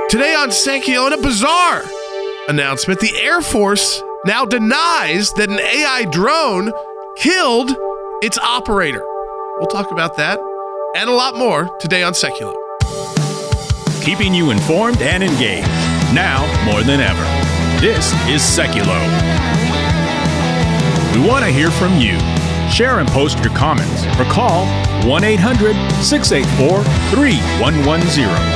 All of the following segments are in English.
Today on Senkio, in a bizarre announcement, the Air Force now denies that an AI drone killed its operator. We'll talk about that and a lot more today on Seculo. Keeping you informed and engaged, now more than ever. This is Seculo. We want to hear from you. Share and post your comments or call 1-800-684-3110.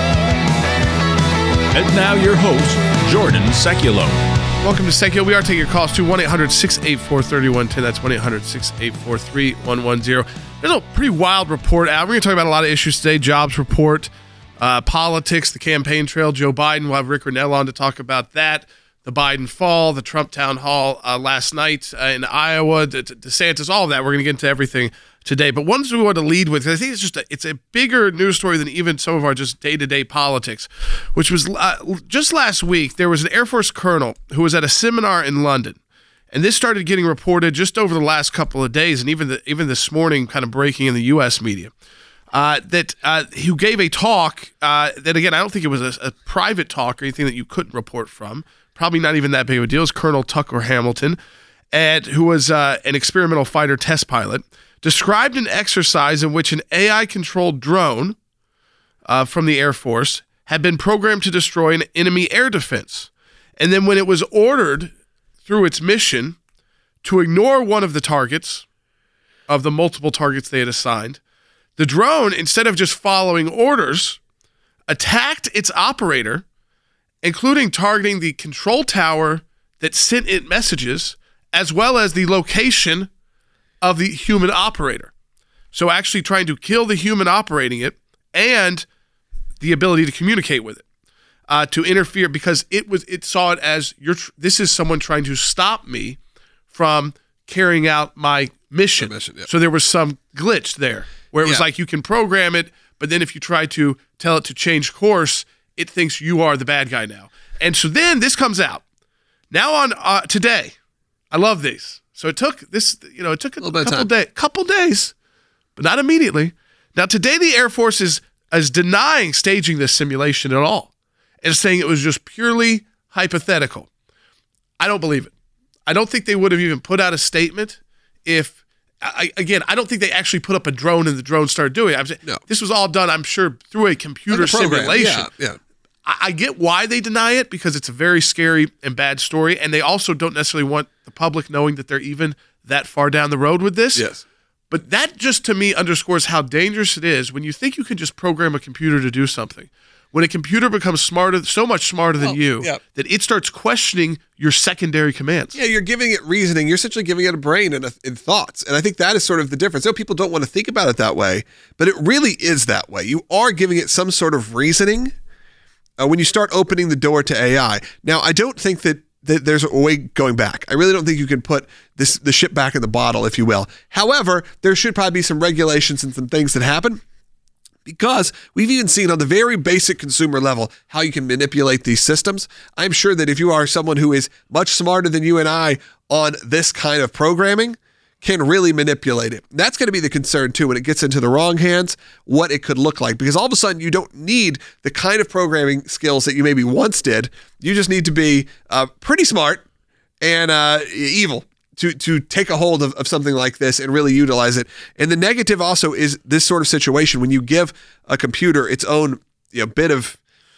And now your host, Jordan Seculo. Welcome to Seculo. We are taking your calls to 1-800-684-3110. That's 1-800-684-3110. There's a pretty wild report out. We're going to talk about a lot of issues today. Jobs report, politics, the campaign trail, Joe Biden. We'll have Rick Renell on to talk about that. The Biden fall, the Trump town hall last night in Iowa, DeSantis, all of that. We're going to get into everything today. But one we want to lead with, I think it's a bigger news story than even some of our just day-to-day politics, which was just last week, there was an Air Force colonel who was at a seminar in London. And this started getting reported just over the last couple of days, and even this morning kind of breaking in the U.S. media, who gave a talk that, again, I don't think it was a private talk or anything that you couldn't report from. Probably not even that big of a deal. It's Colonel Tucker Hamilton, who was an experimental fighter test pilot, described an exercise in which an AI-controlled drone from the Air Force had been programmed to destroy an enemy air defense. And then when it was ordered through its mission to ignore one of the targets, of the multiple targets they had assigned, the drone, instead of just following orders, attacked its operator, including targeting the control tower that sent it messages, as well as the location of the human operator. So actually trying to kill the human operating it and the ability to communicate with it, to interfere, because it saw it as this is someone trying to stop me from carrying out my mission. Yeah. So there was some glitch there where it was like you can program it, but then if you try to tell it to change course, it thinks you are the bad guy now. And so then this comes out. Now on today, I love these. So it took this, it took a couple days, but not immediately. Now today the Air Force is denying staging this simulation at all and saying it was just purely hypothetical. I don't believe it. I don't think they would have even put out a statement if, I don't think they actually put up a drone and the drone started doing it. No. This was all done, I'm sure, through a computer simulation. Yeah. I get why they deny it, because it's a very scary and bad story, and they also don't necessarily want the public knowing that they're even that far down the road with this. Yes. But that just, to me, underscores how dangerous it is when you think you can just program a computer to do something. When a computer becomes so much smarter than you, that it starts questioning your secondary commands. Yeah, you're giving it reasoning. You're essentially giving it a brain and thoughts. And I think that is sort of the difference. People don't want to think about it that way, but it really is that way. You are giving it some sort of reasoning when you start opening the door to AI. Now, I don't think that there's a way going back. I really don't think you can put the ship back in the bottle, if you will. However, there should probably be some regulations and some things that happen, because we've even seen on the very basic consumer level how you can manipulate these systems. I'm sure that if you are someone who is much smarter than you and I on this kind of programming, can really manipulate it. That's going to be the concern too when it gets into the wrong hands, what it could look like. Because all of a sudden you don't need the kind of programming skills that you maybe once did. You just need to be pretty smart and evil to take a hold of something like this and really utilize it. And the negative also is this sort of situation when you give a computer its own bit of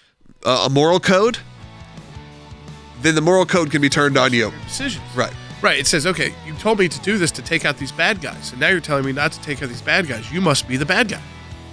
a moral code, then the moral code can be turned on you. Decisions. Right. Right. It says, okay, you told me to do this to take out these bad guys, and now you're telling me not to take out these bad guys. You must be the bad guy.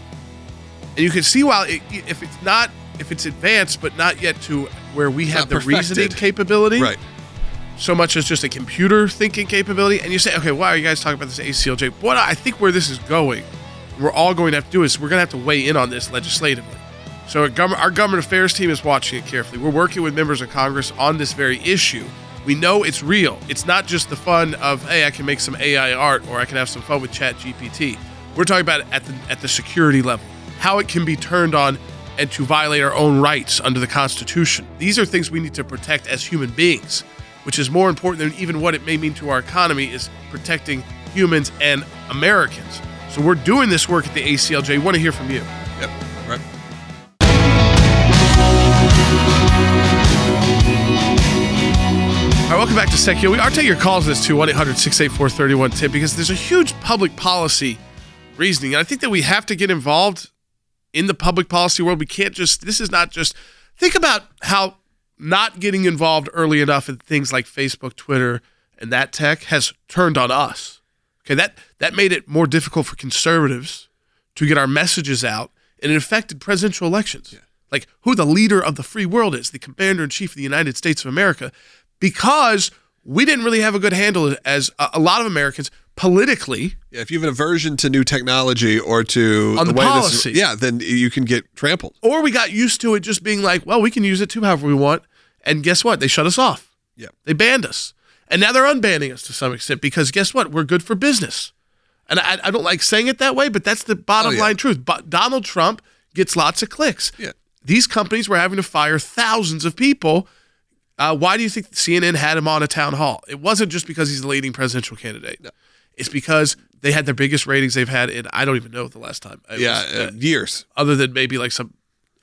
And you can see if it's advanced, but not yet to where we have the reasoning capability. Right. So much as just a computer thinking capability. And you say, okay, why are you guys talking about this ACLJ? What I think where this is going, we're all going to have to do is we're going to have to weigh in on this legislatively. So our government affairs team is watching it carefully. We're working with members of Congress on this very issue. We know it's real. It's not just the fun of, hey, I can make some AI art or I can have some fun with ChatGPT. We're talking about it at the security level, how it can be turned on and to violate our own rights under the Constitution. These are things we need to protect as human beings, which is more important than even what it may mean to our economy, is protecting humans and Americans. So we're doing this work at the ACLJ. We want to hear from you. Yep, right. welcome back to Secchio. We are taking your calls on this too, 1-800-684-3110, because there's a huge public policy reasoning. And I think that we have to get involved in the public policy world. We can't just, this is not just, think about how not getting involved early enough in things like Facebook, Twitter, and that tech has turned on us. Okay, that made it more difficult for conservatives to get our messages out, and it affected presidential elections. Yeah. Like who the leader of the free world is, the commander-in-chief of the United States of America, because we didn't really have a good handle as a lot of Americans politically. Yeah, if you have an aversion to new technology or to on the way policy, then you can get trampled. Or we got used to it just being like, well, we can use it too however we want. And guess what? They shut us off. Yeah. They banned us. And now they're unbanning us to some extent because guess what? We're good for business. And I don't like saying it that way, but that's the bottom line truth. But Donald Trump gets lots of clicks. Yeah. These companies were having to fire thousands of people. Why do you think CNN had him on a town hall? It wasn't just because he's the leading presidential candidate. No. It's because they had their biggest ratings they've had in, I don't even know the last time. Years. Other than maybe like some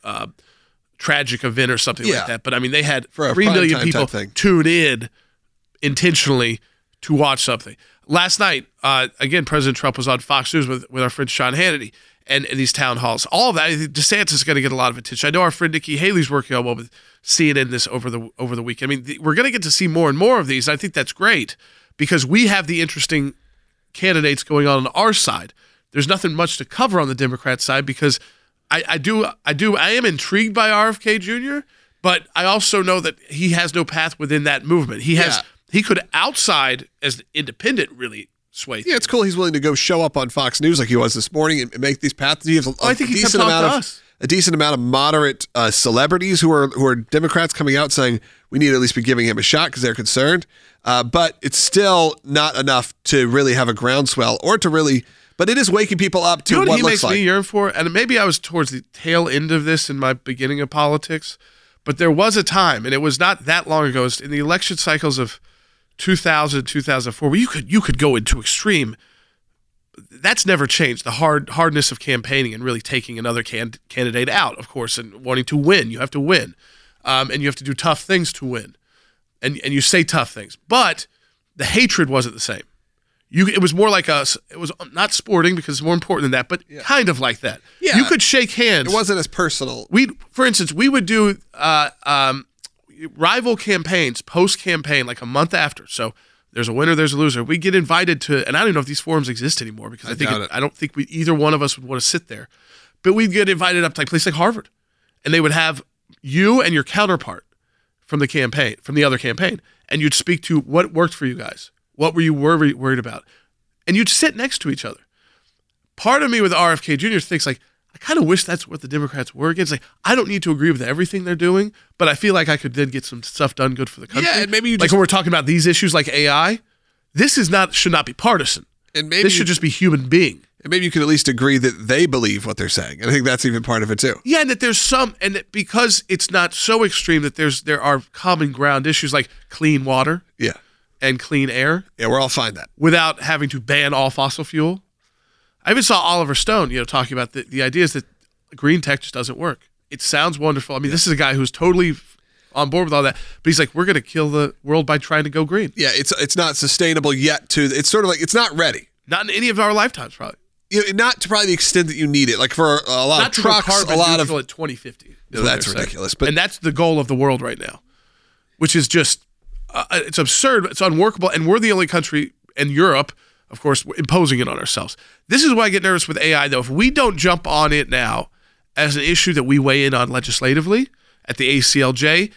tragic event or something like that. But I mean, they had for 3 million people tune in intentionally to watch something. Last night, again, President Trump was on Fox News with our friend Sean Hannity and these town halls. All of that, I think DeSantis is going to get a lot of attention. I know our friend Nikki Haley's working on one with CNN this over the weekend. I mean, we're going to get to see more and more of these. I think that's great because we have the interesting candidates going on our side. There's nothing much to cover on the Democrat side because I am intrigued by RFK Jr., but I also know that he has no path within that movement. He could outside as an independent really sway. Yeah, it's cool. He's willing to go show up on Fox News like he was this morning and make these paths. He has I think he decent amount of a decent amount of moderate celebrities who are Democrats coming out saying we need to at least be giving him a shot because they're concerned. But it's still not enough to really have a groundswell or to really. But it is waking people up to what he looks makes like. Me yearn for, and maybe I was towards the tail end of this in my beginning of politics, but there was a time, and it was not that long ago, it was in the election cycles of 2000, 2004, where you could go into extreme. That's never changed. The hardness of campaigning and really taking another candidate out, of course, and wanting to win. You have to win, and you have to do tough things to win, and you say tough things. But the hatred wasn't the same. It was more like it was not sporting because it's more important than that, but kind of like that. Yeah. You could shake hands. It wasn't as personal. For instance, we would do rival campaigns post-campaign like a month after. So there's a winner, there's a loser. We get invited to, and I don't even know if these forums exist anymore because I don't think either one of us would want to sit there. But we'd get invited up to a place like Harvard, and they would have you and your counterpart from the other campaign, and you'd speak to what worked for you guys. What were you worried about? And you'd sit next to each other. Part of me with RFK Jr. thinks like, I kind of wish that's what the Democrats were against. Like, I don't need to agree with everything they're doing, but I feel like I could then get some stuff done good for the country. Yeah, and maybe when we're talking about these issues like AI, this should not be partisan. And maybe this should just be human being. And maybe you could at least agree that they believe what they're saying. And I think that's even part of it too. Yeah, and that there's and that because it's not so extreme that there are common ground issues like clean water. Yeah. And clean air. Yeah, we're all fine that. Without having to ban all fossil fuel. I even saw Oliver Stone, talking about the ideas that green tech just doesn't work. It sounds wonderful. I mean, This is a guy who's totally on board with all that, but he's like, we're going to kill the world by trying to go green. Yeah, it's not sustainable yet. It's sort of like it's not ready. Not in any of our lifetimes, probably. Not to probably the extent that you need it. Like for a lot of trucks, a lot of at 2050. No, that's ridiculous. And that's the goal of the world right now, which is just. It's absurd. It's unworkable, and we're the only country in Europe, of course, imposing it on ourselves. This is why I get nervous with AI, though. If we don't jump on it now as an issue that we weigh in on legislatively at the ACLJ,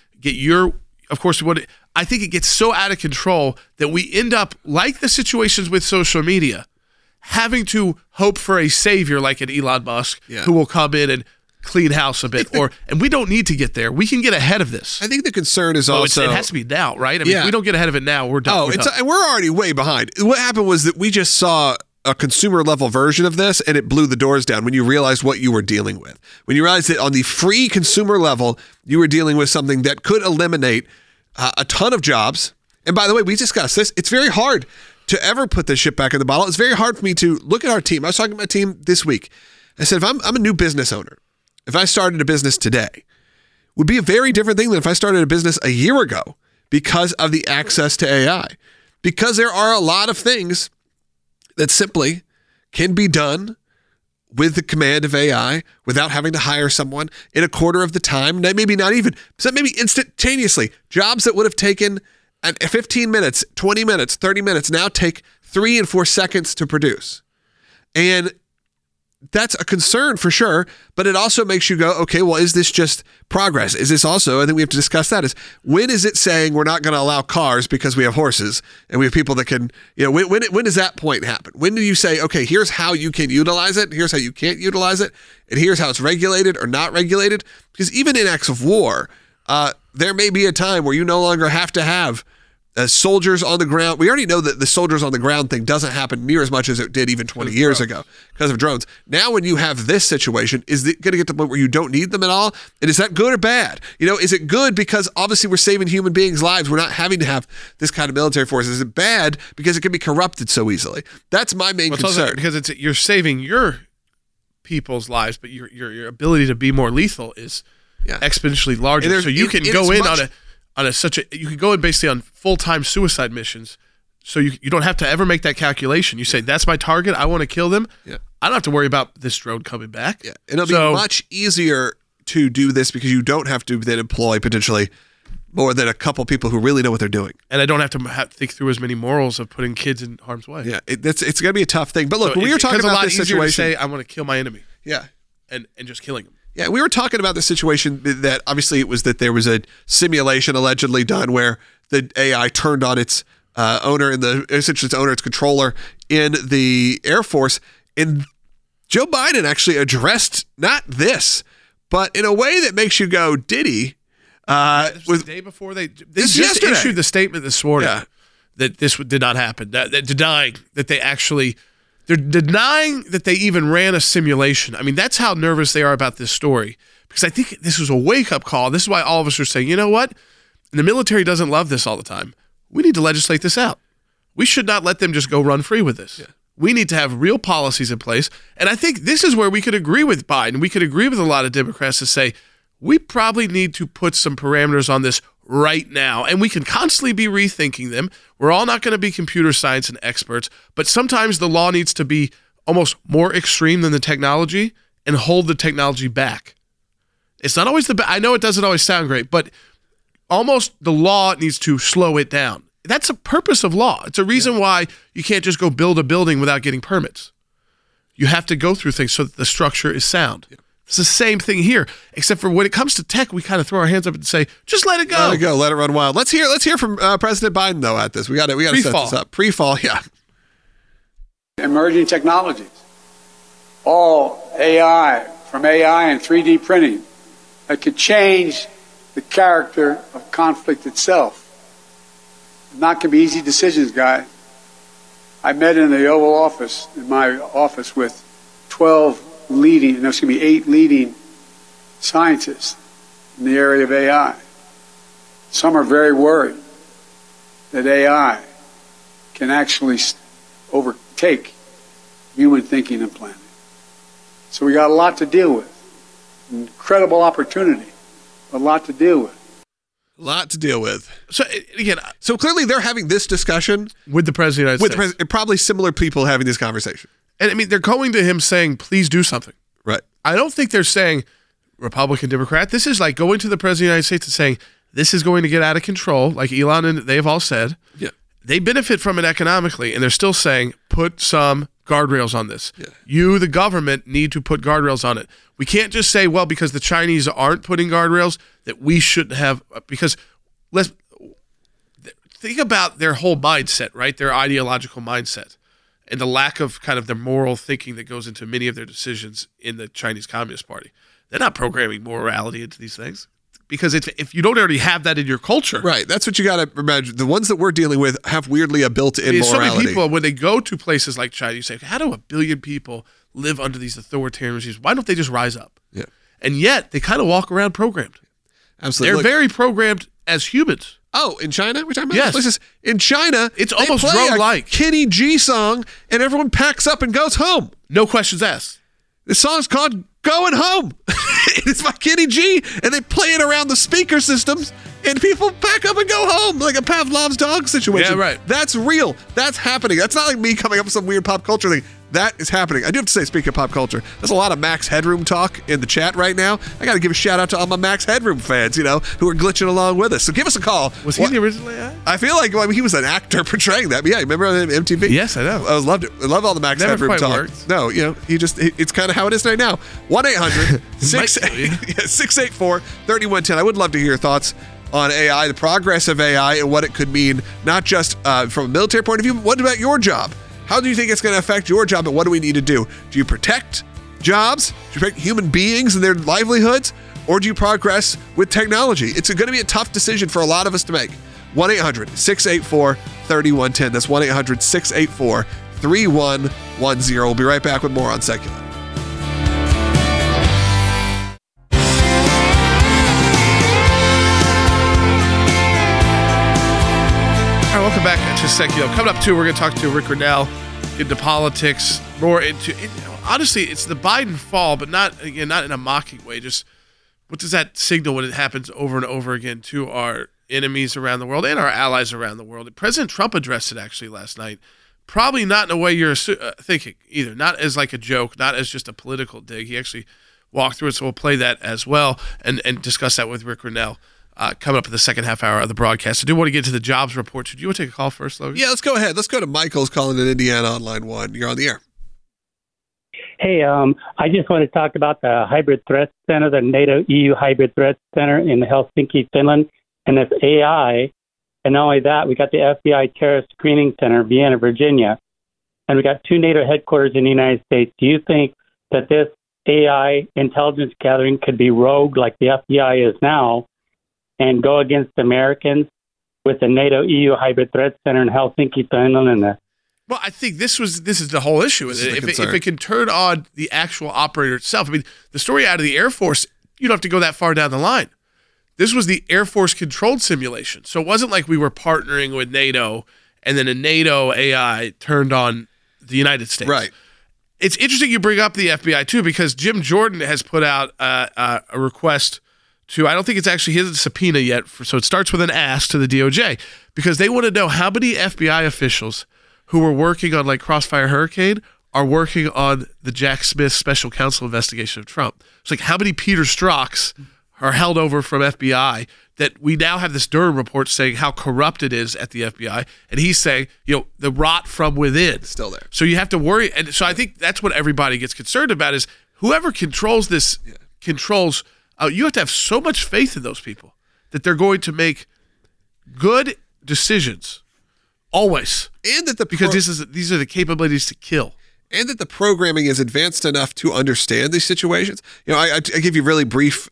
I think it gets so out of control that we end up, like the situations with social media, having to hope for a savior like an Elon Musk who will come in and clean house a bit, and we don't need to get there. We can get ahead of this. I think the concern is also it has to be now, right? I mean, if we don't get ahead of it now, we're done. And we're already way behind. What happened was that we just saw a consumer level version of this, and it blew the doors down when you realized what you were dealing with. When you realized that on the free consumer level, you were dealing with something that could eliminate a ton of jobs. And by the way, we discussed this. It's very hard to ever put this shit back in the bottle. It's very hard for me to look at our team. I was talking to my team this week. I said, if I'm a new business owner, if I started a business today, it would be a very different thing than if I started a business a year ago, because of the access to AI. Because there are a lot of things that simply can be done with the command of AI without having to hire someone in a quarter of the time, maybe not even, so maybe instantaneously. Jobs that would have taken 15 minutes, 20 minutes, 30 minutes now take 3 and 4 seconds to produce. And that's a concern for sure, but it also makes you go, okay, well, is this just progress? Is this also, I think we have to discuss that, is when is it saying we're not going to allow cars because we have horses and we have people that can, when does that point happen? When do you say, okay, here's how you can utilize it, here's how you can't utilize it, and here's how it's regulated or not regulated? Because even in acts of war, there may be a time where you no longer have to have soldiers on the ground. We already know that the soldiers on the ground thing doesn't happen near as much as it did even 20 years ago because of drones. Now, when you have this situation, is it going to get to the point where you don't need them at all? And is that good or bad? Is it good because obviously we're saving human beings' lives? We're not having to have this kind of military force. Is it bad because it can be corrupted so easily? That's my main concern. Because you're saving your people's lives, but your ability to be more lethal is exponentially larger. So you can go in you can go in basically on full-time suicide missions. So you don't have to ever make that calculation. You say, that's my target. I want to kill them. Yeah. I don't have to worry about this drone coming back. Yeah. And it'll be much easier to do this because you don't have to then employ potentially more than a couple people who really know what they're doing. And I don't have to think through as many morals of putting kids in harm's way. Yeah, it's going to be a tough thing. But look, when we were talking about this situation, to say, I want to kill my enemy. Yeah. And just killing him. Yeah, we were talking about the situation that obviously it was that there was a simulation allegedly done where the AI turned on its owner its controller in the Air Force. And Joe Biden actually addressed not this, but in a way that makes you go, did he? This was the day before they just issued the statement this morning that this did not happen. That denying that they actually. They're denying that they even ran a simulation. I mean, that's how nervous they are about this story. Because I think this was a wake-up call. This is why all of us are saying, you know what? And the military doesn't love this all the time. We need to legislate this out. We should not let them just go run free with this. Yeah. We need to have real policies in place. And I think this is where we could agree with Biden. We could agree with a lot of Democrats to say, we probably need to put some parameters on this right now. And we can constantly be rethinking them. We're all not going to be computer science and experts, but sometimes the law needs to be almost more extreme than the technology and hold the technology back. It's not always I know it doesn't always sound great, but almost the law needs to slow it down. That's a purpose of law. It's a reason why you can't just go build a building without getting permits. You have to go through things so that the structure is sound. Yeah. It's the same thing here, except for when it comes to tech, we kind of throw our hands up and say, just let it go. Let it go. Let it run wild. Let's hear from President Biden, though, at this. We got to set this up. Pre-fall, yeah. Emerging technologies. All AI, from AI and 3D printing, that could change the character of conflict itself. Not going to be easy decisions, guys. I met in the Oval Office, in my office, with 8 leading scientists in the area of AI. Some are very worried that AI can actually overtake human thinking and planning. So we got a lot to deal with. Incredible opportunity, a lot to deal with. A lot to deal with. So again, clearly they're having this discussion with the President of the United States. Probably similar people having this conversation. And I mean, they're going to him saying, please do something. Right. I don't think they're saying Republican, Democrat. This is like going to the President of the United States and saying, this is going to get out of control, like Elon and they've all said. Yeah. They benefit from it economically, and they're still saying, put some guardrails on this. Yeah. You, the government, need to put guardrails on it. We can't just say, well, because the Chinese aren't putting guardrails, that we shouldn't have, because let's think about their whole mindset, right? Their ideological mindset and the lack of kind of the moral thinking that goes into many of their decisions in the Chinese Communist Party. They're not programming morality into these things. Because if you don't already have that in your culture. Right. That's what you got to imagine. The ones that we're dealing with have weirdly a built-in morality. So many people, when they go to places like China, you say, how do 1 billion people live under these authoritarian regimes? Why don't they just rise up? Yeah. And yet, they kind of walk around programmed. Absolutely. They're very programmed as humans. Oh, in China? We're talking about yes. places. In China, it's almost drone-like. Kenny G song, and everyone packs up and goes home. No questions asked. The song's called Going Home. It's by Kenny G, and they play it around the speaker systems and people pack up and go home like a Pavlov's dog situation. Yeah, right. That's real. That's happening. That's not like me coming up with some weird pop culture thing. That is happening. I do have to say, speaking of pop culture, there's a lot of Max Headroom talk in the chat right now. I got to give a shout out to all my Max Headroom fans, who are glitching along with us. So give us a call. Was he the original AI? I feel like he was an actor portraying that. But yeah, remember on MTV? Yes, I know. I loved it. I love all the Max Never Headroom quite talk. worked. No, it's kind of how it is right now. 1-800-684-3110. I would love to hear your thoughts on AI, the progress of AI, and what it could mean, not just from a military point of view, but what about your job? How do you think it's going to affect your job, and what do we need to do? Do you protect jobs? Do you protect human beings and their livelihoods? Or do you progress with technology? It's going to be a tough decision for a lot of us to make. 1-800-684-3110. That's 1-800-684-3110. We'll be right back with more on Secular. All right, welcome back to Secular. Coming up, too, we're going to talk to Rick Grenell, get into politics, more into, honestly, it's the Biden fall, but not in a mocking way. Just what does that signal when it happens over and over again to our enemies around the world and our allies around the world? President Trump addressed it actually last night. Probably not in a way you're thinking either. Not as like a joke, not as just a political dig. He actually walked through it, so we'll play that as well and discuss that with Rick Grenell. Coming up in the second half hour of the broadcast. I do want to get to the jobs report. Do you want to take a call first, Logan? Yeah, let's go ahead. Let's go to Michael's calling in Indiana on line 1. You're on the air. Hey, I just want to talk about the Hybrid Threat Center, the NATO-EU Hybrid Threat Center in Helsinki, Finland, and this AI. And not only that, we got the FBI Terrorist Screening Center, Vienna, Virginia, and we got 2 NATO headquarters in the United States. Do you think that this AI intelligence gathering could be rogue like the FBI is now and go against Americans with the NATO-EU Hybrid Threat Center in Helsinki, Finland? Well, I think this is the whole issue. If it can turn on the actual operator itself. I mean, the story out of the Air Force, you don't have to go that far down the line. This was the Air Force controlled simulation. So it wasn't like we were partnering with NATO and then a NATO AI turned on the United States. Right. It's interesting you bring up the FBI, too, because Jim Jordan has put out a request to, I don't think it's actually his subpoena yet, so it starts with an ask to the DOJ, because they want to know how many FBI officials who were working on like Crossfire Hurricane are working on the Jack Smith special counsel investigation of Trump. It's like how many Peter Strzok's are held over from FBI that we now have this Durham report saying how corrupt it is at the FBI. And he's saying, the rot from within. It's still there. So you have to worry. And so I think that's what everybody gets concerned about is whoever controls this controls. You have to have so much faith in those people that they're going to make good decisions always. And that because these are the capabilities to kill. And that the programming is advanced enough to understand these situations. I give you a really brief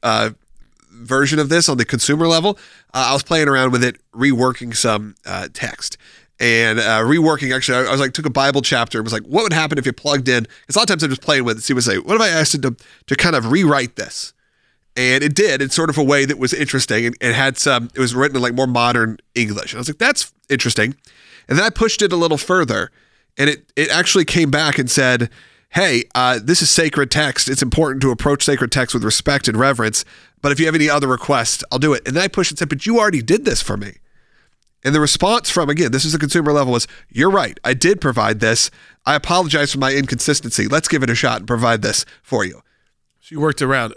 version of this on the consumer level. I was playing around with it, reworking some text. And reworking, actually, I was like, took a Bible chapter and was like, what would happen if you plugged in? Because a lot of times I'm just playing with it, see what I say. What if I asked it to kind of rewrite this? And it did in sort of a way that was interesting and had it was written in like more modern English. And I was like, that's interesting. And then I pushed it a little further and it actually came back and said, hey, this is sacred text. It's important to approach sacred text with respect and reverence. But if you have any other requests, I'll do it. And then I pushed and said, but you already did this for me. And the response from, again, this is the consumer level, was, you're right. I did provide this. I apologize for my inconsistency. Let's give it a shot and provide this for you. So you worked around it.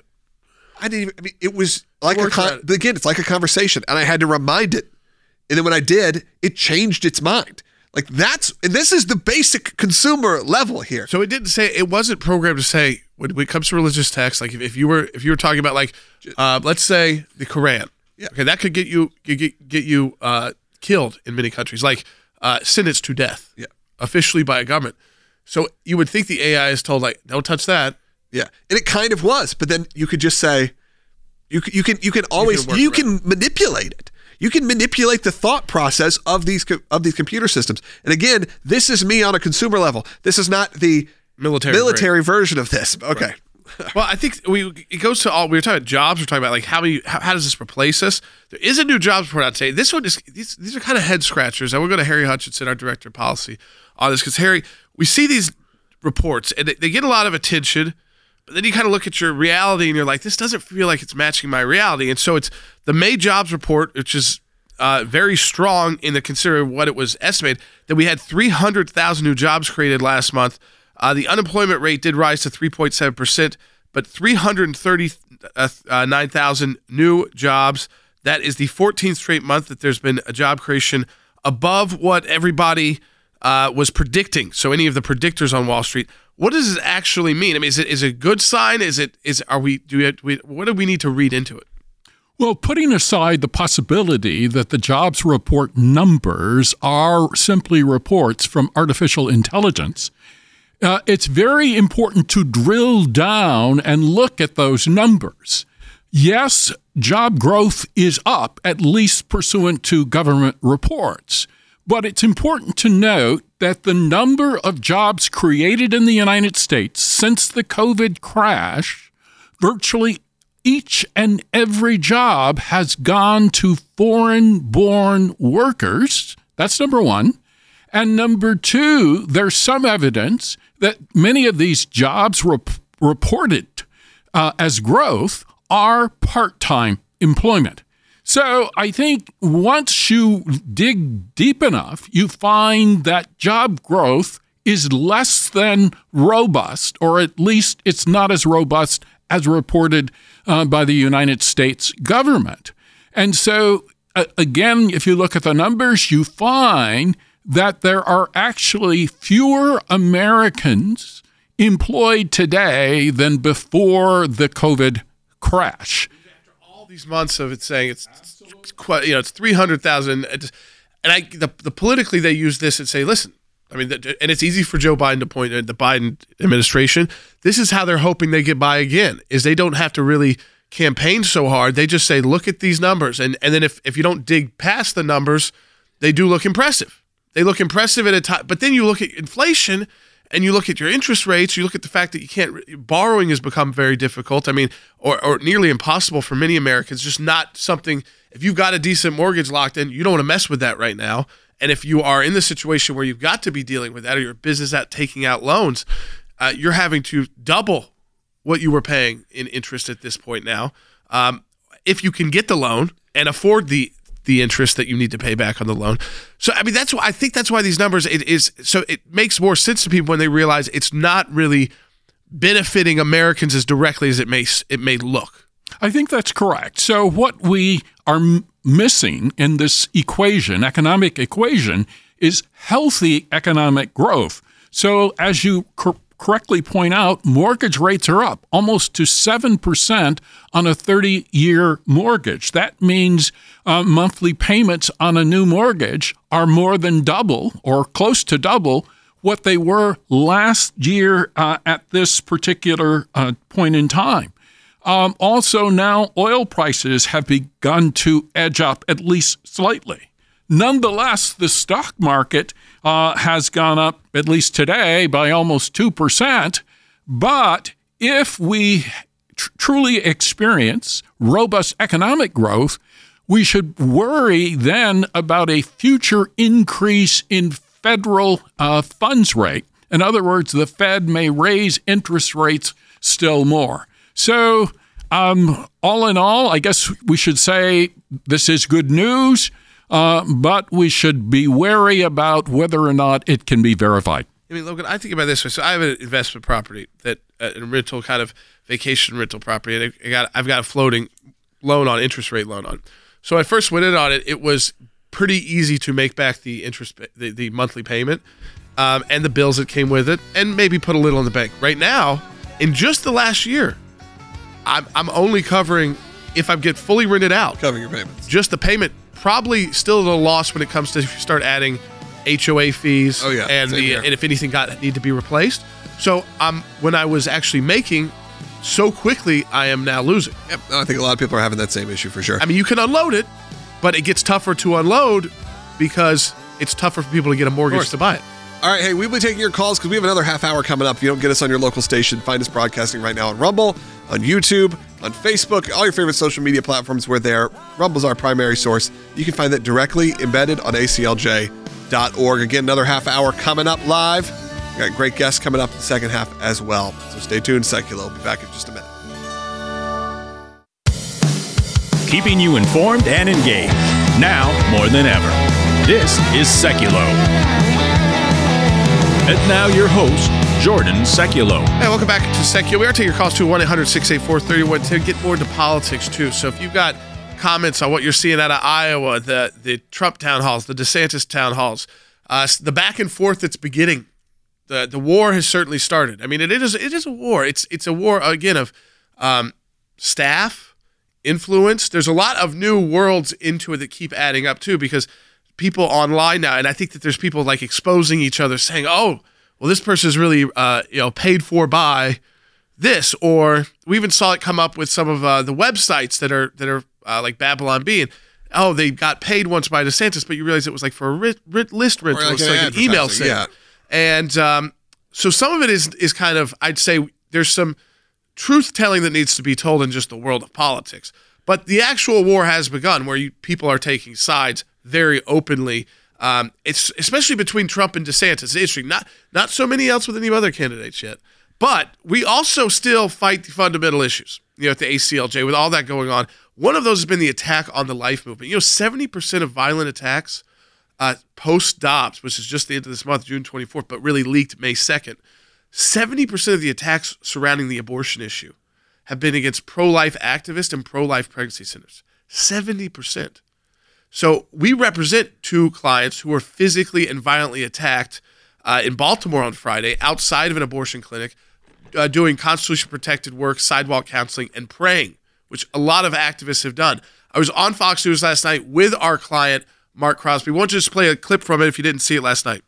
It was like again, it's like a conversation, and I had to remind it. And then when I did, it changed its mind. Like this is the basic consumer level here. So it wasn't programmed to say when it comes to religious texts, like if you were talking about like, let's say the Quran, okay, that could get you killed in many countries, like sentenced to death, officially by a government. So you would think the AI is told like, don't touch that. Yeah, and it kind of was, but then you could just say, you can manipulate it. You can manipulate the thought process of these computer systems. And again, this is me on a consumer level. This is not the military version of this. Okay. Right. Well, I think it goes to all. We were talking about jobs. We're talking about like how does this replace us? There is a new jobs report out today. This one is these are kind of head scratchers. And we're going to Harry Hutchinson, our director of policy, on this because Harry, we see these reports and they get a lot of attention. But then you kind of look at your reality and you're like, this doesn't feel like it's matching my reality. And so it's the May jobs report, which is very strong in the considering what it was estimated, that we had 300,000 new jobs created last month. The unemployment rate did rise to 3.7%, but 339,000 new jobs. That is the 14th straight month that there's been a job creation above what everybody was predicting. So any of the predictors on Wall Street. What does it actually mean? I mean, is it a good sign? What do we need to read into it? Well, putting aside the possibility that the jobs report numbers are simply reports from artificial intelligence, it's very important to drill down and look at those numbers. Yes, job growth is up, at least pursuant to government reports. But it's important to note that the number of jobs created in the United States since the COVID crash, virtually each and every job has gone to foreign-born workers. That's number one. And number two, there's some evidence that many of these jobs reported as growth are part-time employment. So I think once you dig deep enough, you find that job growth is less than robust, or at least it's not as robust as reported by the United States government. And so, again, if you look at the numbers, you find that there are actually fewer Americans employed today than before the COVID crash. These months of it saying it's quite, it's 300,000, and the politically they use this and say, listen, I mean, and it's easy for Joe Biden to point at the Biden administration. This is how they're hoping they get by again, is they don't have to really campaign so hard. They just say, look at these numbers, and then if you don't dig past the numbers, they do look impressive. They look impressive at a time, but then you look at inflation. And you look at your interest rates, you look at the fact that borrowing has become very difficult. I mean, or nearly impossible for many Americans, just not something, if you've got a decent mortgage locked in, you don't want to mess with that right now. And if you are in the situation where you've got to be dealing with that, or your business out taking out loans, you're having to double what you were paying in interest at this point now. If you can get the loan and afford the interest that you need to pay back on the loan. So, I mean, I think that's why these numbers, it makes more sense to people when they realize it's not really benefiting Americans as directly as it may look. I think that's correct. So what we are missing in this equation, economic equation, is healthy economic growth. So as you correctly point out, mortgage rates are up almost to 7% on a 30-year mortgage. That means monthly payments on a new mortgage are more than double or close to double what they were last year at this particular point in time. Also, now oil prices have begun to edge up at least slightly. Nonetheless, the stock market has gone up, at least today, by almost 2%. But if we truly experience robust economic growth, we should worry then about a future increase in federal funds rate. In other words, the Fed may raise interest rates still more. So all in all, I guess we should say this is good news. But we should be wary about whether or not it can be verified. I mean, Logan, I think about it this way. So I have an investment property that a rental kind of vacation rental property, and I've got a floating loan on, interest rate loan on. So I first went in on it. It was pretty easy to make back the interest, the monthly payment, and the bills that came with it, and maybe put a little in the bank. Right now, in just the last year, I'm only covering, if I get fully rented out, covering your payments, just the payment. Probably still a loss when it comes to if you start adding HOA fees and if anything need to be replaced. So when I was actually making so quickly, I am now losing. Yep. I think a lot of people are having that same issue for sure. I mean, you can unload it, but it gets tougher to unload because it's tougher for people to get a mortgage to buy it. All right, hey, we'll be taking your calls because we have another half hour coming up. If you don't get us on your local station, find us broadcasting right now on Rumble, on YouTube, on Facebook, all your favorite social media platforms. We're there. Rumble's our primary source. You can find that directly embedded on aclj.org. Again, another half hour coming up live We got great guests coming up in the second half as well. So stay tuned, Seculo. We'll be back in just a minute. Keeping you informed and engaged. Now more than ever. This is Seculo. And now your host, Jordan Seculo. Hey, welcome back to Seculo. We are taking your calls to 1-800-684-3110 to get more into politics, too. So if you've got comments on what you're seeing out of Iowa, the Trump town halls, the DeSantis town halls, the back and forth that's beginning, the war has certainly started. I mean, it is a war. It's a war, again, of staff, influence. There's a lot of new worlds into it that keep adding up, too, because people online now, and I think that there's people like exposing each other, saying, "Oh, well, this person is really, paid for by this," or we even saw it come up with some of the websites that are like Babylon Bee, and they got paid once by DeSantis, but you realize it was like for a list rental, like it's like an email sale, yeah. And so some of it is kind of, I'd say, there's some truth telling that needs to be told in just the world of politics, but the actual war has begun, where people are taking sides very openly. It's especially between Trump and DeSantis. It's interesting. Not so many else with any other candidates yet. But we also still fight the fundamental issues, at the ACLJ with all that going on. One of those has been the attack on the life movement. 70% of violent attacks post-Dobbs, which is just the end of this month, June 24th, but really leaked May 2nd, 70% of the attacks surrounding the abortion issue have been against pro-life activists and pro-life pregnancy centers. 70%. So we represent two clients who were physically and violently attacked in Baltimore on Friday outside of an abortion clinic, doing constitution-protected work, sidewalk counseling, and praying, which a lot of activists have done. I was on Fox News last night with our client, Mark Crosby. Why don't you just play a clip from it if you didn't see it last night?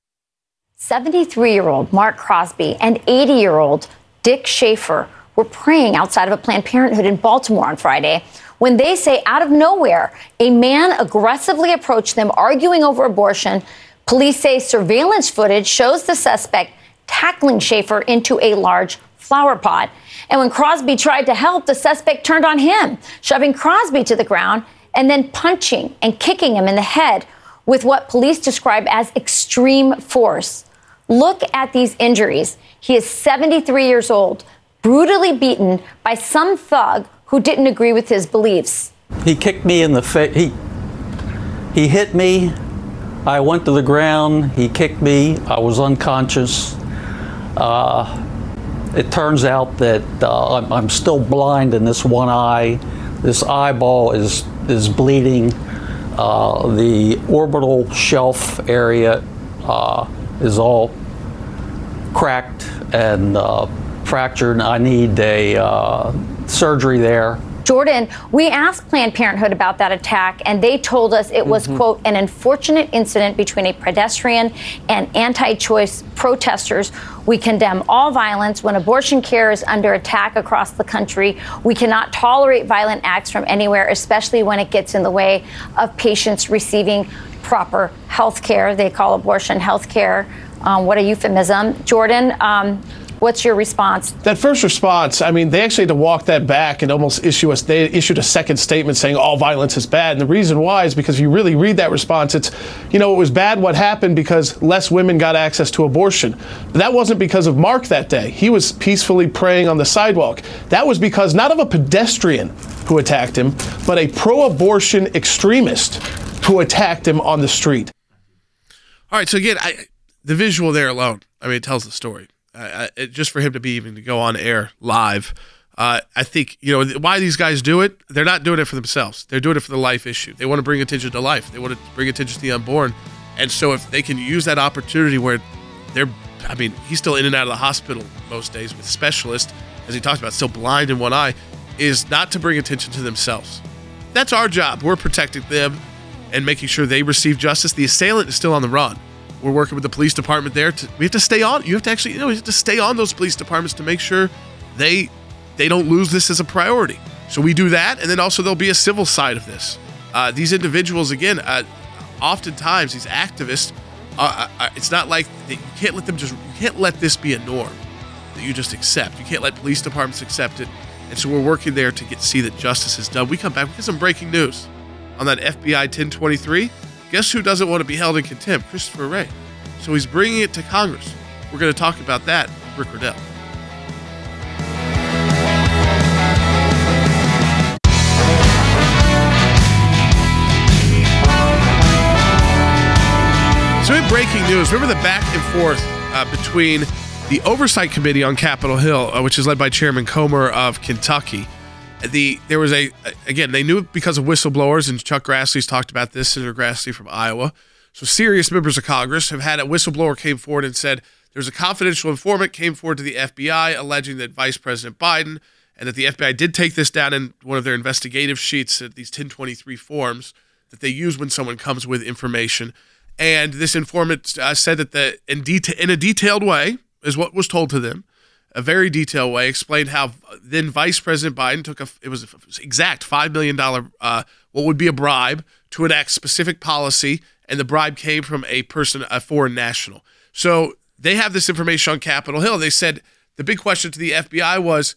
73-year-old Mark Crosby and 80-year-old Dick Schaefer were praying outside of a Planned Parenthood in Baltimore on Friday when they say out of nowhere, a man aggressively approached them arguing over abortion. Police say surveillance footage shows the suspect tackling Schaefer into a large flower pot. And when Crosby tried to help, the suspect turned on him, shoving Crosby to the ground and then punching and kicking him in the head with what police describe as extreme force. Look at these injuries. He is 73 years old, brutally beaten by some thug who didn't agree with his beliefs. He kicked me in the face. He hit me. I went to the ground. He kicked me. I was unconscious. It turns out that I'm still blind in this one eye. This eyeball is bleeding. The orbital shelf area is all cracked and fractured. I need a surgery there. Jordan, we asked Planned Parenthood about that attack, and they told us it was, quote, an unfortunate incident between a pedestrian and anti-choice protesters. We condemn all violence when abortion care is under attack across the country. We cannot tolerate violent acts from anywhere, especially when it gets in the way of patients receiving proper health care. They call abortion health care. What a euphemism. Jordan, what's your response? That first response, I mean, they actually had to walk that back and almost they issued a second statement saying all violence is bad. And the reason why is because if you really read that response, it's, it was bad what happened because less women got access to abortion. But that wasn't because of Mark that day. He was peacefully praying on the sidewalk. That was because not of a pedestrian who attacked him, but a pro-abortion extremist who attacked him on the street. All right, so again, the visual there alone, it tells the story. Just for him to go on air live, I think, why these guys do it, they're not doing it for themselves. They're doing it for the life issue. They want to bring attention to life. They want to bring attention to the unborn. And so if they can use that opportunity where he's still in and out of the hospital most days with specialists, as he talked about, still blind in one eye, is not to bring attention to themselves. That's our job. We're protecting them and making sure they receive justice. The assailant is still on the run. We're working with the police department there. We have to stay on. You have to actually, you have to stay on those police departments to make sure they don't lose this as a priority. So we do that, and then also there'll be a civil side of this. These individuals, again, oftentimes these activists, it's not like you can't let this be a norm that you just accept. You can't let police departments accept it. And so we're working there to see that justice is done. We come back, we get some breaking news on that FBI 1023. Guess who doesn't want to be held in contempt? Christopher Wray. So he's bringing it to Congress. We're going to talk about that with Rick Grenell. So in breaking news, remember the back and forth between the Oversight Committee on Capitol Hill, which is led by Chairman Comer of Kentucky. There was again, they knew because of whistleblowers, and Chuck Grassley's talked about this, Senator Grassley from Iowa. So serious members of Congress have had a whistleblower came forward and said there's a confidential informant came forward to the FBI alleging that Vice President Biden and that the FBI did take this down in one of their investigative sheets, these 1023 forms that they use when someone comes with information. And this informant said that in a detailed way, is what was told to them, a very detailed way, explained how then Vice President Biden took it was exact $5 million, what would be a bribe to enact specific policy, and the bribe came from a foreign national. So they have this information on Capitol Hill. They said the big question to the FBI was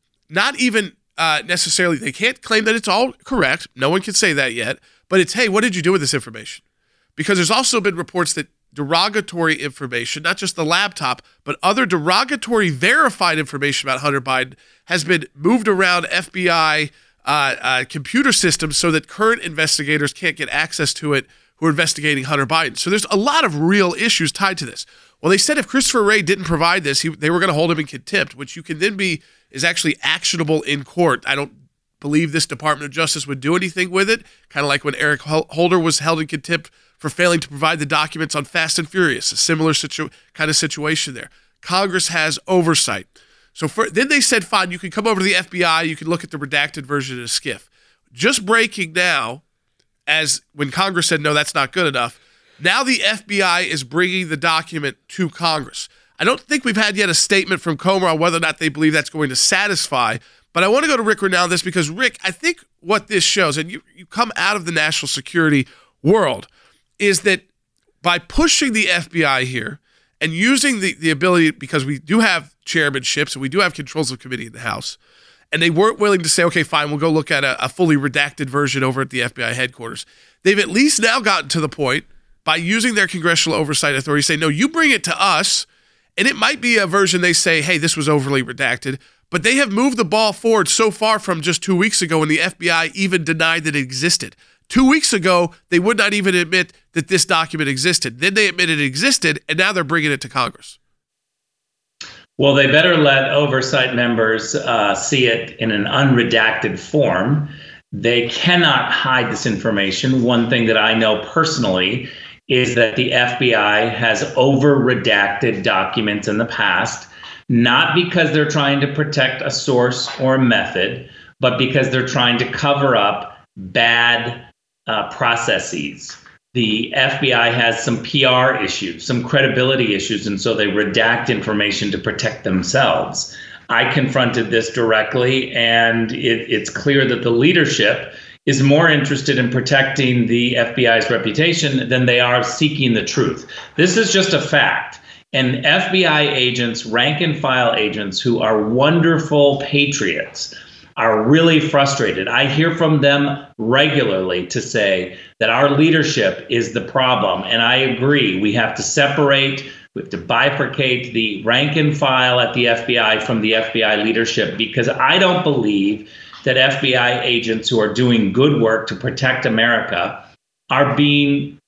not even necessarily, they can't claim that it's all correct. No one can say that yet, but it's, hey, what did you do with this information? Because there's also been reports that derogatory information, not just the laptop, but other derogatory verified information about Hunter Biden has been moved around FBI computer systems so that current investigators can't get access to it who are investigating Hunter Biden. So there's a lot of real issues tied to this. Well, they said if Christopher Wray didn't provide this, they were going to hold him in contempt, which you can then is actually actionable in court. I don't believe this Department of Justice would do anything with it, kind of like when Eric Holder was held in contempt for failing to provide the documents on Fast and Furious, a similar kind of situation there. Congress has oversight. So then they said, fine, you can come over to the FBI, you can look at the redacted version of SCIF. Just breaking now, as when Congress said, no, that's not good enough, now the FBI is bringing the document to Congress. I don't think we've had yet a statement from Comer on whether or not they believe that's going to satisfy, but I want to go to Rick Grenell on this because, Rick, I think what this shows, and you come out of the national security world, is that by pushing the FBI here and using the ability, because we do have chairmanships and we do have controls of committee in the House, and they weren't willing to say, okay, fine, we'll go look at a fully redacted version over at the FBI headquarters. They've at least now gotten to the point by using their congressional oversight authority, say, no, you bring it to us, and it might be a version they say, hey, this was overly redacted, but they have moved the ball forward so far from just 2 weeks ago when the FBI even denied that it existed. 2 weeks ago, they would not even admit that this document existed. Then they admitted it existed, and now they're bringing it to Congress. Well, they better let oversight members see it in an unredacted form. They cannot hide this information. One thing that I know personally is that the FBI has over-redacted documents in the past, not because they're trying to protect a source or a method, but because they're trying to cover up bad processes. The FBI has some PR issues, some credibility issues, and so they redact information to protect themselves. I confronted this directly, and it's clear that the leadership is more interested in protecting the FBI's reputation than they are seeking the truth. This is just a fact. And FBI agents, rank and file agents who are wonderful patriots, are really frustrated. I hear from them regularly to say that our leadership is the problem. And I agree. We have to separate, we have to bifurcate the rank and file at the FBI from the FBI leadership, because I don't believe that FBI agents who are doing good work to protect America are being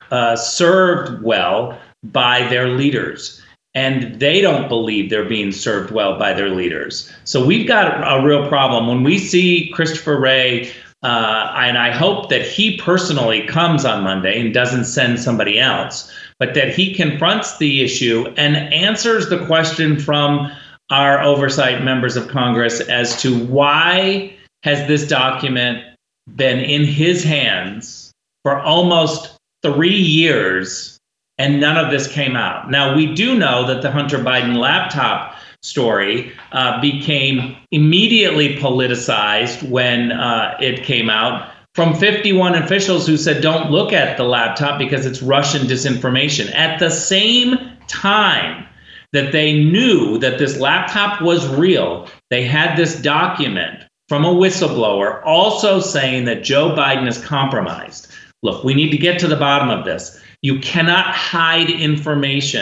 served well by their leaders. And they don't believe they're being served well by their leaders. So we've got a real problem. When we see Christopher Wray, and I hope that he personally comes on Monday and doesn't send somebody else, but that he confronts the issue and answers the question from our oversight members of Congress as to why has this document been in his hands for almost 3 years and none of this came out. Now, we do know that the Hunter Biden laptop story became immediately politicized when it came out from 51 officials who said, don't look at the laptop because it's Russian disinformation. At the same time that they knew that this laptop was real, they had this document from a whistleblower also saying that Joe Biden is compromised. Look, we need to get to the bottom of this. You cannot hide information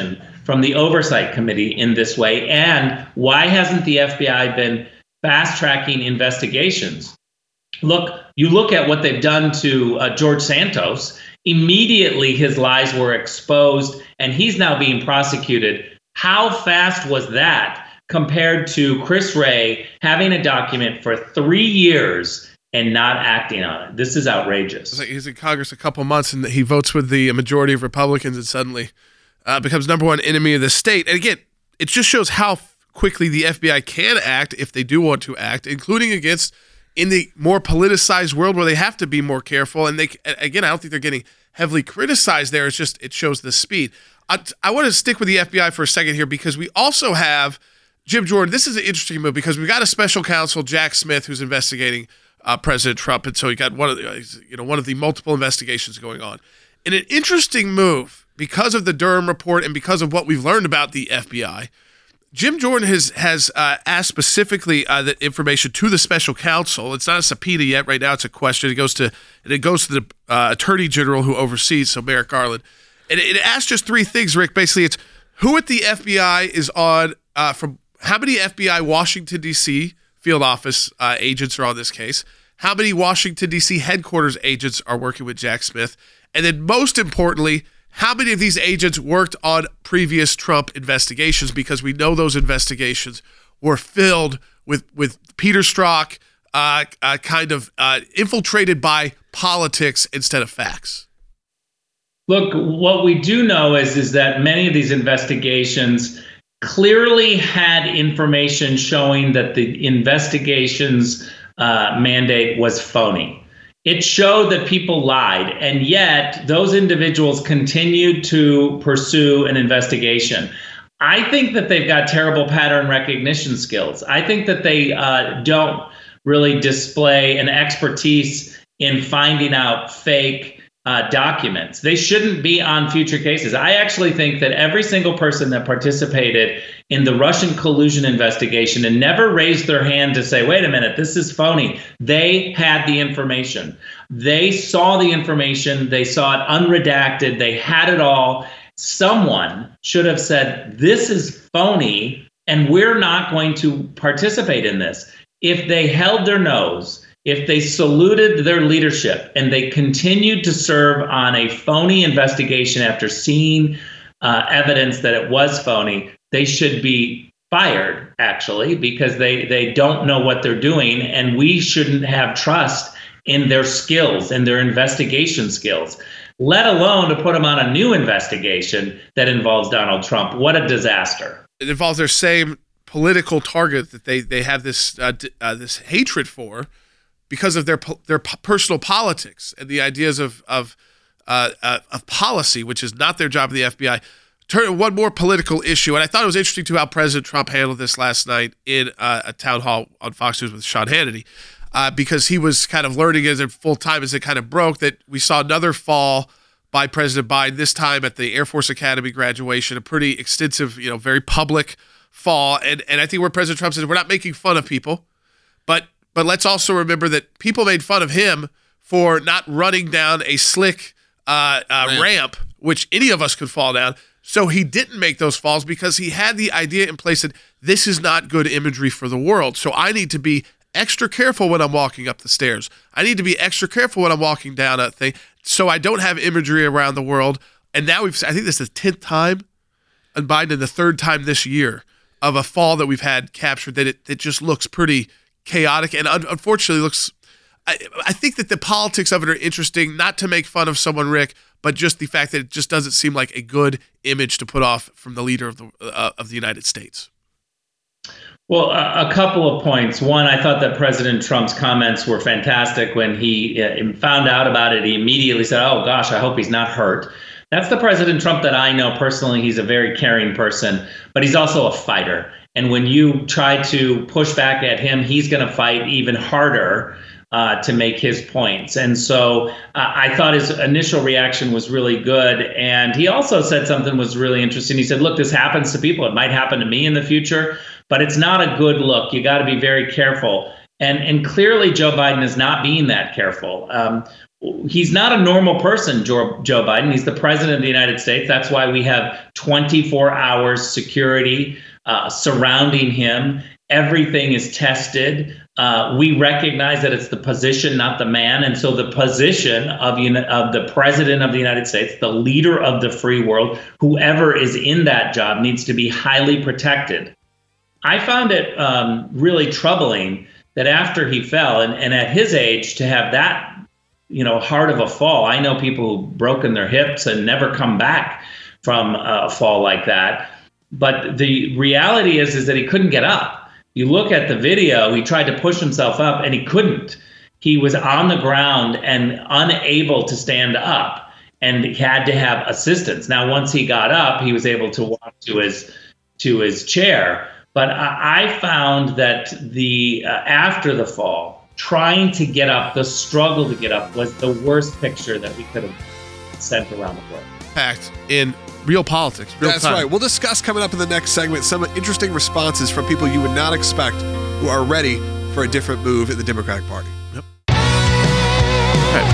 from the Oversight Committee in this way? And why hasn't the FBI been fast-tracking investigations? You look at what they've done to George Santos. Immediately, his lies were exposed, and he's now being prosecuted. How fast was that compared to Chris Wray having a document for 3 years and not acting on it? This is outrageous. It's like he's in Congress a couple months, and he votes with the majority of Republicans, and suddenly becomes number one enemy of the state. And again, it just shows how quickly the FBI can act if they do want to act, including against in the more politicized world where they have to be more careful. And they, again, I don't think they're getting heavily criticized there. It's just, it shows the speed. I want to stick with the FBI for a second here because we also have Jim Jordan. This is an interesting move because we've got a special counsel, Jack Smith, who's investigating President Trump. And so he got one of the multiple investigations going on. And an interesting move because of the Durham report and because of what we've learned about the FBI, Jim Jordan has asked specifically that information to the special counsel. It's not a subpoena yet. Right now, it's a question. It goes to the Attorney General who oversees, so Merrick Garland. And it asks just three things, Rick. Basically, it's who at the FBI is on, from how many FBI Washington, D.C. field office agents are on this case, how many Washington, D.C. headquarters agents are working with Jack Smith, and then most importantly, how many of these agents worked on previous Trump investigations? Because we know those investigations were filled with Peter Strzok infiltrated by politics instead of facts. Look, what we do know is that many of these investigations clearly had information showing that the investigation's mandate was phony. It showed that people lied, and yet those individuals continued to pursue an investigation. I think that they've got terrible pattern recognition skills. I think that they don't really display an expertise in finding out fake documents. They shouldn't be on future cases. I actually think that every single person that participated in the Russian collusion investigation and never raised their hand to say, wait a minute, this is phony. They had the information. They saw the information. They saw it unredacted. They had it all. Someone should have said, this is phony, and we're not going to participate in this. If they held their nose, if they saluted their leadership and they continued to serve on a phony investigation after seeing evidence that it was phony, they should be fired, actually, because they don't know what they're doing. And we shouldn't have trust in their skills and their investigation skills, let alone to put them on a new investigation that involves Donald Trump. What a disaster. It involves their same political target that they have this hatred for, because of their personal politics and the ideas of policy, which is not their job of the FBI. Turn one more political issue, and I thought it was interesting too how President Trump handled this last night in a town hall on Fox News with Sean Hannity, because he was kind of learning as in full time as it kind of broke that we saw another fall by President Biden, this time at the Air Force Academy graduation, a pretty extensive, very public fall, and I think where President Trump said we're not making fun of people, but let's also remember that people made fun of him for not running down a slick ramp, which any of us could fall down. So he didn't make those falls because he had the idea in place that this is not good imagery for the world. So I need to be extra careful when I'm walking up the stairs. I need to be extra careful when I'm walking down a thing so I don't have imagery around the world. And now I think this is the 10th time on Biden and the third time this year of a fall that we've had captured that it just looks pretty chaotic and unfortunately looks. I think that the politics of it are interesting, not to make fun of someone, Rick, but just the fact that it just doesn't seem like a good image to put off from the leader of the United States. Well, a couple of points. One, I thought that President Trump's comments were fantastic. When he found out about it, he immediately said, "Oh gosh, I hope he's not hurt." That's the President Trump that I know personally. He's a very caring person, but he's also a fighter. And when you try to push back at him, he's going to fight even harder to make his points. And so I thought his initial reaction was really good. And he also said something was really interesting. He said, look, this happens to people. It might happen to me in the future, but it's not a good look. You got to be very careful. And clearly Joe Biden is not being that careful. He's not a normal person, Joe Biden. He's the president of the United States. That's why we have 24 hours security surrounding him. Everything is tested. We recognize that it's the position, not the man. And so the position of the president of the United States, the leader of the free world, whoever is in that job needs to be highly protected. I found it really troubling that after he fell, and at his age, to have that hard of a fall. I know people who've broken their hips and never come back from a fall like that. But the reality is that he couldn't get up. You look at the video, he tried to push himself up and he couldn't. He was on the ground and unable to stand up, and he had to have assistance. Now, once he got up, he was able to walk to his chair. But I found that after the fall, trying to get up, the struggle to get up was the worst picture that we could have sent around the world. Fact in real politics. That's right. We'll discuss coming up in the next segment some interesting responses from people you would not expect who are ready for a different move in the Democratic Party. Yep. Okay.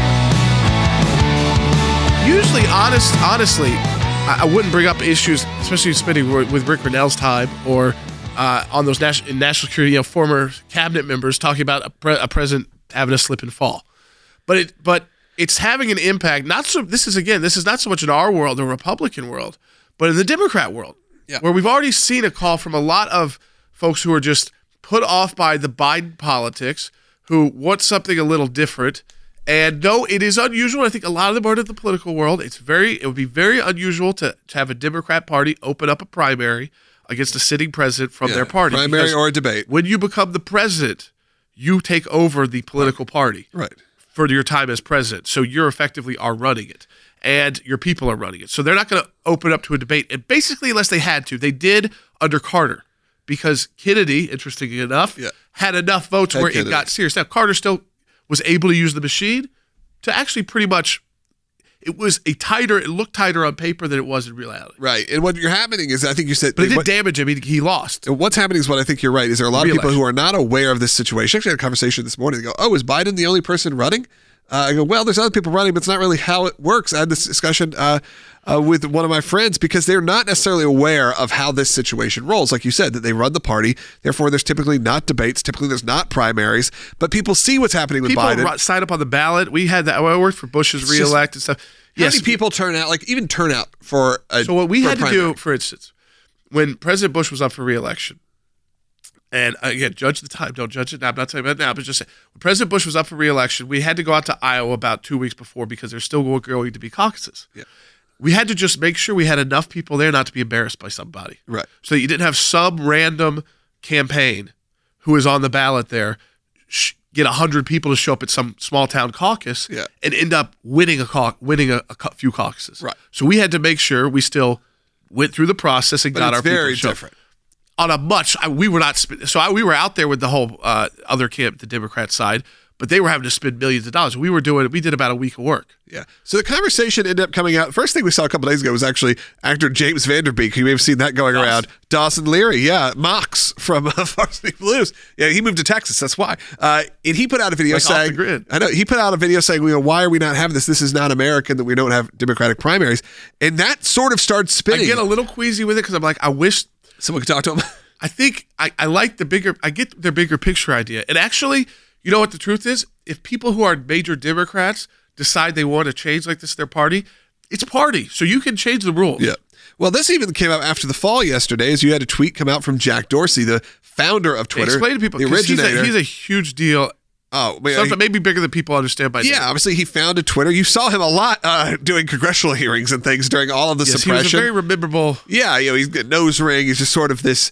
Usually, honestly, I wouldn't bring up issues, especially spending with Rick Grenell's time or on those national security, former cabinet members talking about a president having a slip and fall, but it's having an impact. This is not so much in our world, the Republican world, but in the Democrat world, where we've already seen a call from a lot of folks who are just put off by the Biden politics, who want something a little different. And no, it is unusual. I think a lot of them are in the political world. It would be very unusual to have a Democrat Party open up a primary against a sitting president from their party. Primary or a debate. When you become the president, you take over the political party for your time as president. So you effectively are running it, and your people are running it. So they're not going to open up to a debate. And basically, unless they had to, they did under Carter, because Kennedy, interestingly enough, had enough votes where it got serious. Now, Carter still was able to use the machine to actually pretty much, it looked tighter on paper than it was in reality. Right. And what you're happening is, I think you said... But it did damage him. He lost. And what's happening is what I think you're right, is there are a lot of people who are not aware of this situation. Actually, I had a conversation this morning. They go, oh, is Biden the only person running? I go, well, there's other people running, but it's not really how it works. I had this discussion with one of my friends because they're not necessarily aware of how this situation rolls. Like you said, that they run the party. Therefore, there's typically not debates. Typically, there's not primaries. But people see what's happening with Biden. People sign up on the ballot. We had that. I worked for Bush's reelect and stuff. How many people turn out, even turn out for a So what we had to primary? do, for instance, when President Bush was up for reelection, and again, judge the time, don't judge it now, I'm not talking about it now, but just say, when President Bush was up for reelection, we had to go out to Iowa about 2 weeks before because there's still going to be caucuses. Yeah. We had to just make sure we had enough people there not to be embarrassed by somebody. Right. So that you didn't have some random campaign who is on the ballot there get 100 people to show up at some small town caucus and end up winning a few caucuses. Right. So we had to make sure we still went through the process and got our people to show up. Different. On a much, we were not. We were out there with the whole other camp, the Democrat side, but they were having to spend millions of dollars. We did about a week of work. Yeah. So the conversation ended up coming out. First thing we saw a couple days ago was actually actor James Van Der Beek. You may have seen that going around. Dawson Leary, Mox from Varsity Blues. Yeah, he moved to Texas. That's why. And he put out a video saying, off the grid. I know, he put out a video saying, why are we not having this? This is not American that we don't have Democratic primaries. And that sort of started spinning. I get a little queasy with it because I'm like, I wish someone could talk to him. I think I like I get their bigger picture idea. And actually, you know what the truth is? If people who are major Democrats decide they want to change like this their party, it's party. So you can change the rules. Yeah. Well, this even came out after the fall yesterday, as you had a tweet come out from Jack Dorsey, the founder of Twitter. Explain to people, the originator. He's a huge deal. Oh, man. Something maybe bigger than people understand by now. Yeah, obviously he founded Twitter. You saw him a lot doing congressional hearings and things during all of the suppression. He was a very memorable. Yeah, he's got a nose ring. He's just sort of this,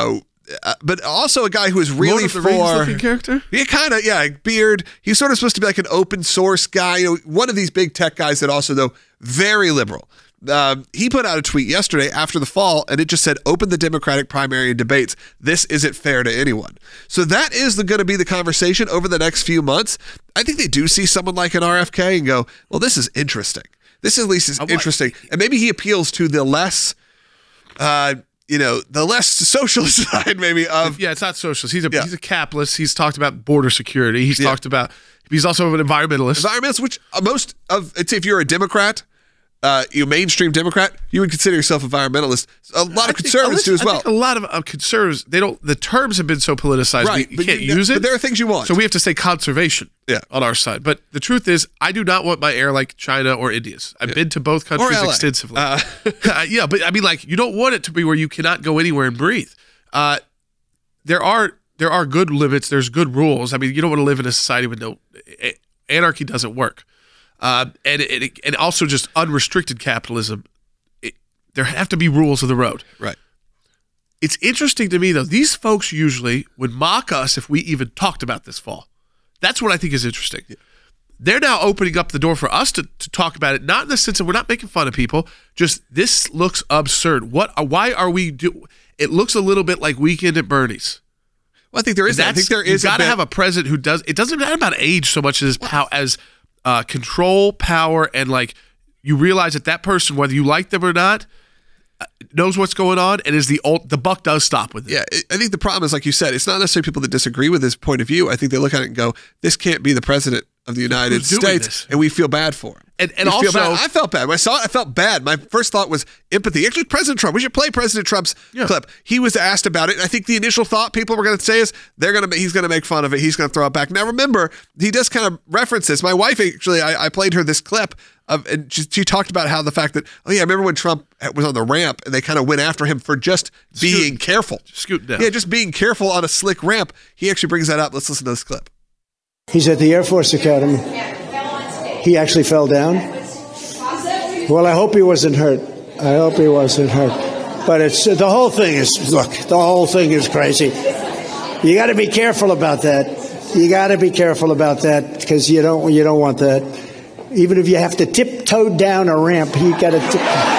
but also a guy who is really Lord of the Rings-looking character? Yeah, kind of, beard. He's sort of supposed to be like an open source guy, one of these big tech guys that also, though, very liberal. He put out a tweet yesterday after the fall, and it just said, open the Democratic primary and debates. This isn't fair to anyone. So that is going to be the conversation over the next few months. I think they do see someone like an RFK and go, well, this is interesting. This at least is interesting. And maybe he appeals to the less... the less socialist side maybe of. Yeah, it's not socialist. He's a capitalist. He's talked about border security. He's talked about. He's also an environmentalist. Environmentalist, which if you're a Democrat, you mainstream Democrat, you would consider yourself environmentalist. A lot of conservatives do as well. I think a lot of conservatives, the terms have been so politicized, right? You can't use it. But there are things you want. So we have to say conservation on our side. But the truth is, I do not want my air like China or India's. I've been to both countries extensively. But I mean, like, you don't want it to be where you cannot go anywhere and breathe. There are good limits. There's good rules. I mean, you don't want to live in a society with anarchy doesn't work. And also just unrestricted capitalism. There have to be rules of the road. Right. It's interesting to me, though. These folks usually would mock us if we even talked about this fall. That's what I think is interesting. Yeah. They're now opening up the door for us to talk about it, not in the sense of we're not making fun of people, just this looks absurd. Why are we it looks a little bit like Weekend at Bernie's. Well, I think there is. I think there is. You got to have a president who does. It doesn't matter about age so much as control, power, and like you realize that person, whether you like them or not, knows what's going on, and is the buck does stop with it. Yeah, I think the problem is, like you said, it's not necessarily people that disagree with his point of view. I think they look at it and go, "This can't be the president of the United States," and we feel bad for him. And also, I felt bad when I saw it. I felt bad. My first thought was empathy. Actually, President Trump. We should play President Trump's clip. He was asked about it. And I think the initial thought people were going to say is he's going to make fun of it. He's going to throw it back. Now, remember, he does kind of reference this. My wife actually, I played her this clip and she talked about how the fact that I remember when Trump was on the ramp and they kind of went after him for just being careful, scooting down. Yeah, just being careful on a slick ramp. He actually brings that up. Let's listen to this clip. He's at the Air Force Academy. He actually fell down. Well, I hope he wasn't hurt. But the whole thing is crazy. You got to be careful about that. Because you don't want that. Even if you have to tiptoe down a ramp, you got to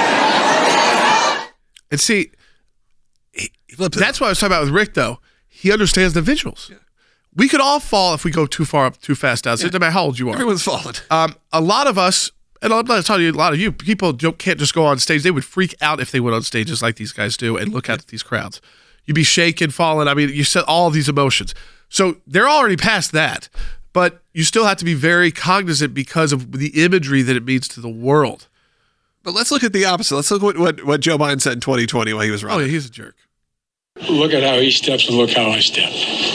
And see, that's what I was talking about with Rick, though. He understands the visuals. Yeah. We could all fall if we go too far up, too fast down. So no matter how old you are. Everyone's fallen. A lot of us, and I'm not telling you, a lot of you, people can't just go on stage. They would freak out if they went on stages like these guys do and look at these crowds. You'd be shaking, falling. I mean, you said all these emotions. So they're already past that. But you still have to be very cognizant because of the imagery that it means to the world. But let's look at the opposite. Let's look at what Joe Biden said in 2020 while he was running. Oh, yeah, he's a jerk. Look at how he steps and look how I step.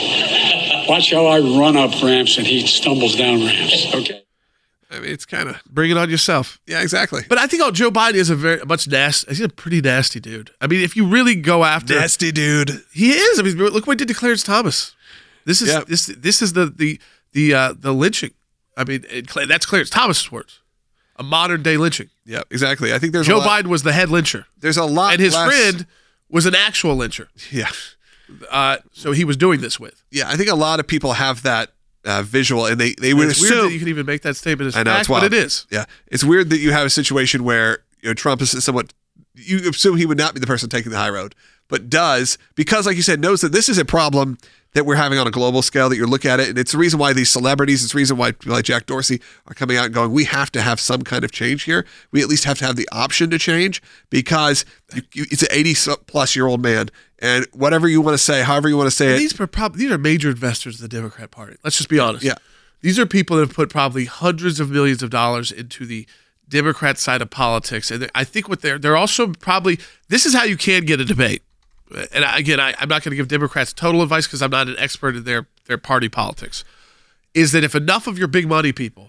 Watch how I run up ramps and he stumbles down ramps. Okay. I mean, it's kind of bring it on yourself. Yeah, exactly. But I think Joe Biden is he's a pretty nasty dude. I mean, if you really go after nasty dude, he is. I mean, look what he did to Clarence Thomas. This is the lynching. I mean, that's Clarence Thomas's words. A modern day lynching. Yeah, exactly. I think there's Joe Biden was the head lyncher. There's a lot, and his friend was an actual lyncher. Yeah. So he was doing this with. Yeah, I think a lot of people have that visual, and they would assume weird that you can even make that statement as I know, fact, it's wild. But it is. Yeah, it's weird that you have a situation where Trump is somewhat. You assume he would not be the person taking the high road, but does because, like you said, knows that this is a problem that we're having on a global scale. That you look at it, and it's the reason why these celebrities, it's the reason why people like Jack Dorsey are coming out and going, we have to have some kind of change here. We at least have to have the option to change because it's an 80-plus-year-old man. And whatever you want to say, however you want to say it. These are major investors in the Democrat Party. Let's just be honest. Yeah. These are people that have put probably hundreds of millions of dollars into the Democrat side of politics. And I think they're also probably, this is how you can get a debate. And again, I'm not going to give Democrats total advice because I'm not an expert in their party politics. Is that if enough of your big money people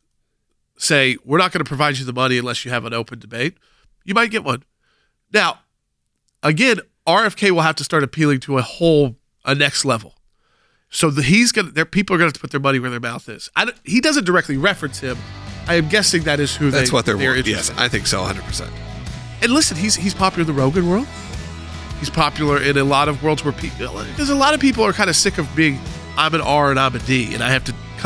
say, we're not going to provide you the money unless you have an open debate, you might get one. Now, again, RFK will have to start appealing to a next level. So people are going to put their money where their mouth is. He doesn't directly reference him. I am guessing that is who that's what they're interested in. Yes, I think so, 100%. And listen, he's popular in the Rogan world. He's popular in a lot of worlds because a lot of people are kind of sick of being, I'm an R and I'm a D, and I have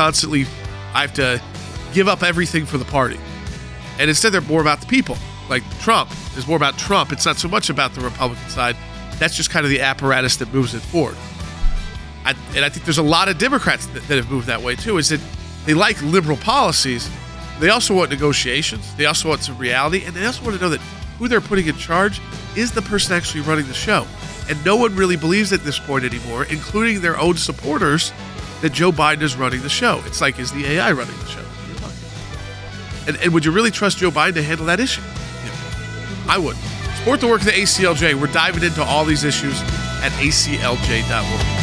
to give up everything for the party. And instead they're more about the people. Like Trump is more about Trump. It's not so much about the Republican side. That's just kind of the apparatus that moves it forward. And I think there's a lot of Democrats that have moved that way too, is that they like liberal policies. They also want negotiations. They also want some reality. And they also want to know that who they're putting in charge is the person actually running the show? And no one really believes at this point anymore, including their own supporters, that Joe Biden is running the show. It's like, is the AI running the show? And would you really trust Joe Biden to handle that issue? I wouldn't. Support the work of the ACLJ. We're diving into all these issues at aclj.org.